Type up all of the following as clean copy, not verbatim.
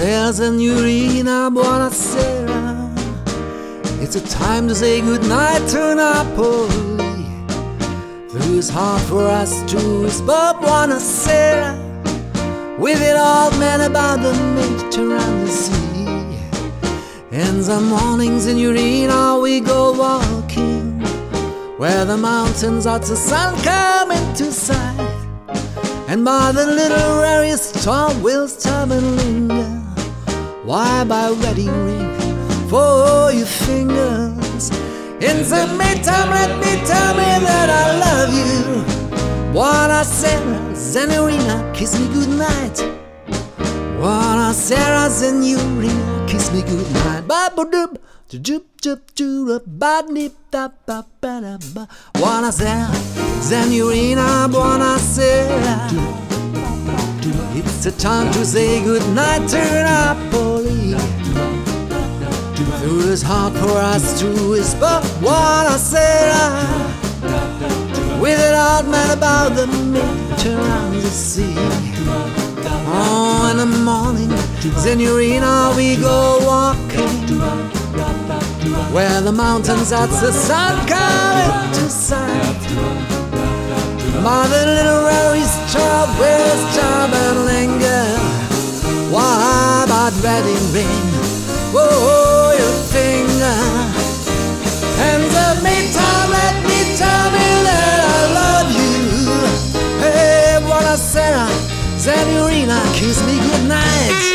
Buonasera, signorina, buonasera. It's a time to say goodnight to Napoli. Though it's hard for us to whisper buonasera with it all men about the Mediterranean Sea. In the morning, signorina, we go walking where the mountains are to sun come into sight. And by the little rarest star we'll stop and linger. Why by wedding ring for your fingers? In the meantime, let me tell me that I love you. Buonasera, signorina, kiss me goodnight. Buonasera, signorina, kiss me goodnight. Ba-ba-doop, doop-doop-doop, ba-dip-da-ba-ba-da-ba. Buonasera, signorina, buonasera. It's the time to say goodnight to Napoli. Though it's hard for us to whisper buonasera with it all man about the Mediterranean Sea. Oh, in the morning, signorina, we go walking where the mountains are the sun coming to sight. By the little rarest star, we'll stop and linger. Why about wedding ring? Whoa, your finger. And the meantime, let me tell me that I love you. Hey, buonasera, signorina, kiss me goodnight.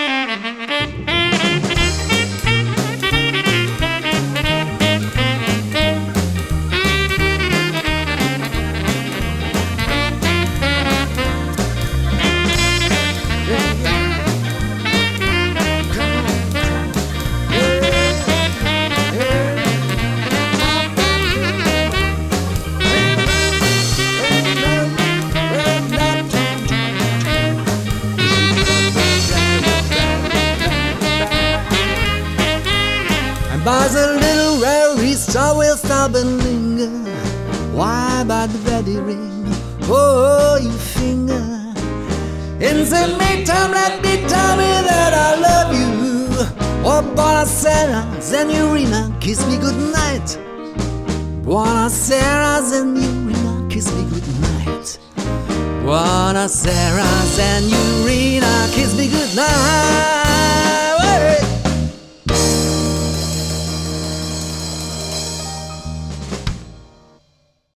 By the little rarest star we'll stop and linger. Why by the wedding ring? Oh, you finger. In the meantime, let me tell me that I love you. Oh, buonasera, signorina, kiss me goodnight. Buonasera, signorina, kiss me goodnight. Buonasera, signorina.